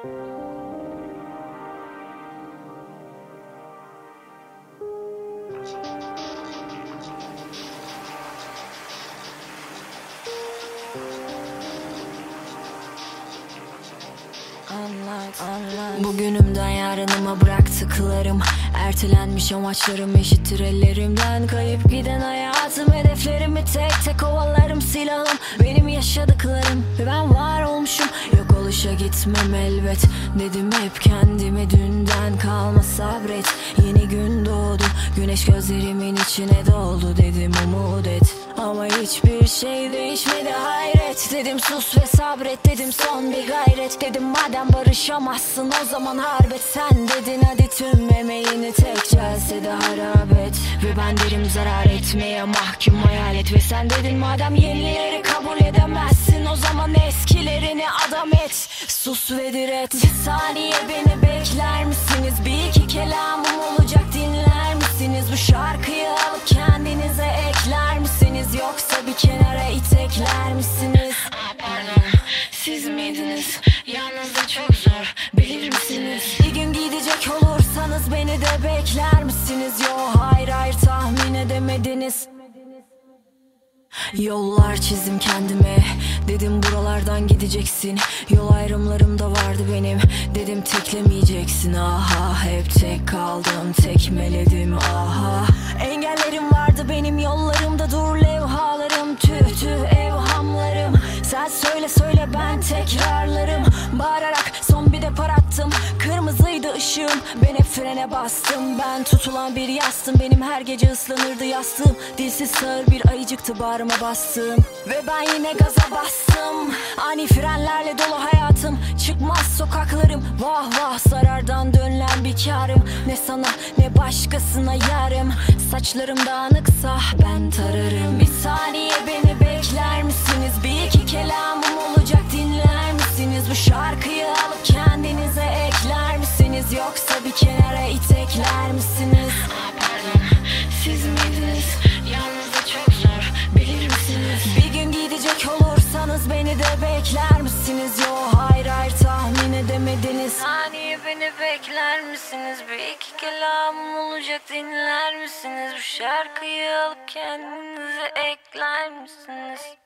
Bugünümden yarınıma bıraktıklarım, ertelenmiş amaçlarım eşittir ellerimden. Kayıp giden hayatım, hedeflerimi tek tek kovalarım. Silahım benim yaşadıklarım ve ben var olmuşum. Yok oluşa gitmem elbet, dedim hep kendime, dünden kalma sabret. Yeni gün doğdu, güneş gözlerimin içine doldu, dedim umut et. Ama hiçbir şey değişmedi, hayret. Dedim sus ve sabret, dedim son bir gayret. Dedim madem barışamazsın o zaman harbet. Sen dedin hadi tüm emeğini tek celsede harap et. Ve ben derim zarar etmeye mahkum hayalet. Ve sen dedin madem yenileri kabul edemezsin o zaman eskilerini adam et. Sus ve diret. Bir saniye beni bekler misiniz? Bir iki kelamım olacak, dinler misiniz? Bu şarkıyı alıp kendinize ekler misiniz? Yoksa bir kenara itekler misiniz? Pardon, siz miydiniz? Yalnız da çok zor, bilir misiniz? Bir gün gidecek olursanız beni de bekler misiniz? Yo hayır hayır, tahmin edemediniz. Yollar çizdim kendime, dedim buralardan gideceksin. Yol ayrımlarım da vardı benim, dedim teklemeyeceksin. Aha hep tek kaldım, tekmeledim aha. Engellerim vardı benim yollarımda, dur levhalarım, tüh tüh evhamlarım. Sen söyle söyle ben tekrarlarım. Bağırarak son bir depar attım, kırmızıydı ışığım, ben hep frene bastım. Ben tutulan bir yastım, benim her gece ıslanırdı yastığım. Dilsiz sağır bir ayıcıktı, bağrıma bastım. Ve ben yine gaza bastım, ani frenlerle dolu hayatım. Çıkmaz sokaklarım, vah vah zarardan dönülen bir kârım. Ne sana ne başkasına yarım, saçlarım dağınıksa ben tararım. Bir saniye beni bekler misiniz? Bir iki kelamım olacak, dinler misiniz? Bu şarkıyı alıp kendinize ekler misiniz? Yoksa bir kenara itekler misiniz? Pardon, siz miydiniz? Yalnız da çok zor, bilir misiniz? Bir gün gidecek olursanız beni de bekler misiniz? Yo hayır hayır, tahmin edemediniz. Saniye beni bekler misiniz? Bir iki kelamım olacak, dinler misiniz? Bu şarkıyı alıp kendinize ekler misiniz?